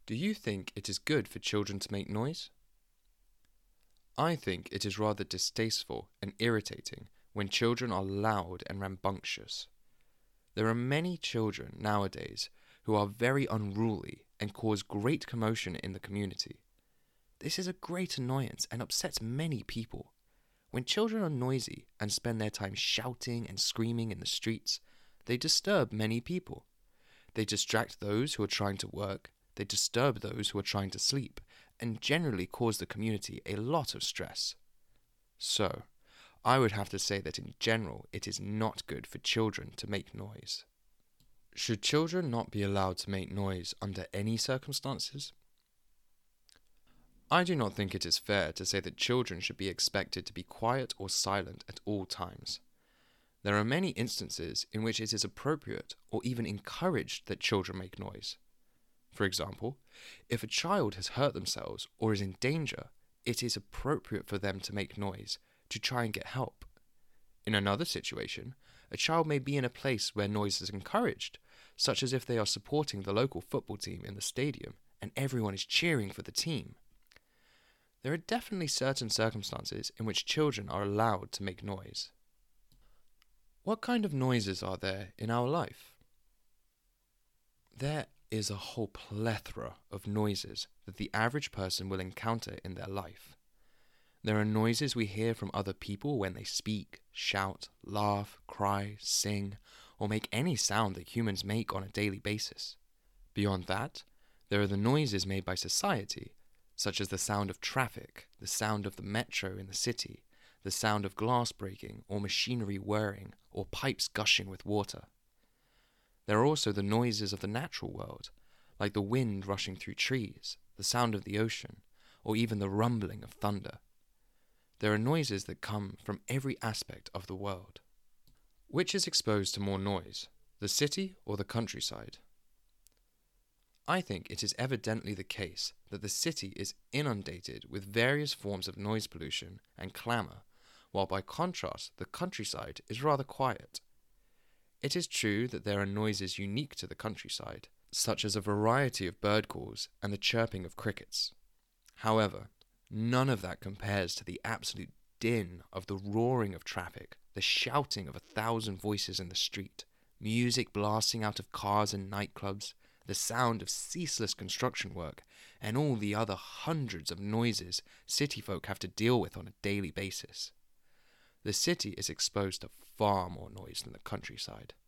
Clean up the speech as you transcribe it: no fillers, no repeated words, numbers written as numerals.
Do you think it is good for children to make noise? I think it is rather distasteful and irritating when children are loud and rambunctious. There are many children nowadays who are very unruly and cause great commotion in the community. This is a great annoyance and upsets many people. When children are noisy and spend their time shouting and screaming in the streets, they disturb many people. They distract those who are trying to work, they disturb those who are trying to sleep, and generally cause the community a lot of stress. So, I would have to say that in general it is not good for children to make noise. Should children not be allowed to make noise under any circumstances? I do not think it is fair to say that children should be expected to be quiet or silent at all times. There are many instances in which it is appropriate or even encouraged that children make noise. For example, if a child has hurt themselves or is in danger, it is appropriate for them to make noise to try and get help. In another situation, a child may be in a place where noise is encouraged, such as if they are supporting the local football team in the stadium and everyone is cheering for the team. There are definitely certain circumstances in which children are allowed to make noise. What kind of noises are there in our life? There is a whole plethora of noises that the average person will encounter in their life. There are noises we hear from other people when they speak, shout, laugh, cry, sing, or make any sound that humans make on a daily basis. Beyond that, there are the noises made by society, such as the sound of traffic, the sound of the metro in the city, the sound of glass breaking or machinery whirring or pipes gushing with water. There are also the noises of the natural world, like the wind rushing through trees, the sound of the ocean, or even the rumbling of thunder. There are noises that come from every aspect of the world. Which is exposed to more noise, the city or the countryside? I think it is evidently the case that the city is inundated with various forms of noise pollution and clamour, while by contrast the countryside is rather quiet. It is true that there are noises unique to the countryside, such as a variety of bird calls and the chirping of crickets. However, none of that compares to the absolute din of the roaring of traffic, the shouting of 1,000 voices in the street, music blasting out of cars and nightclubs, the sound of ceaseless construction work, and all the other hundreds of noises city folk have to deal with on a daily basis. The city is exposed to far more noise than the countryside.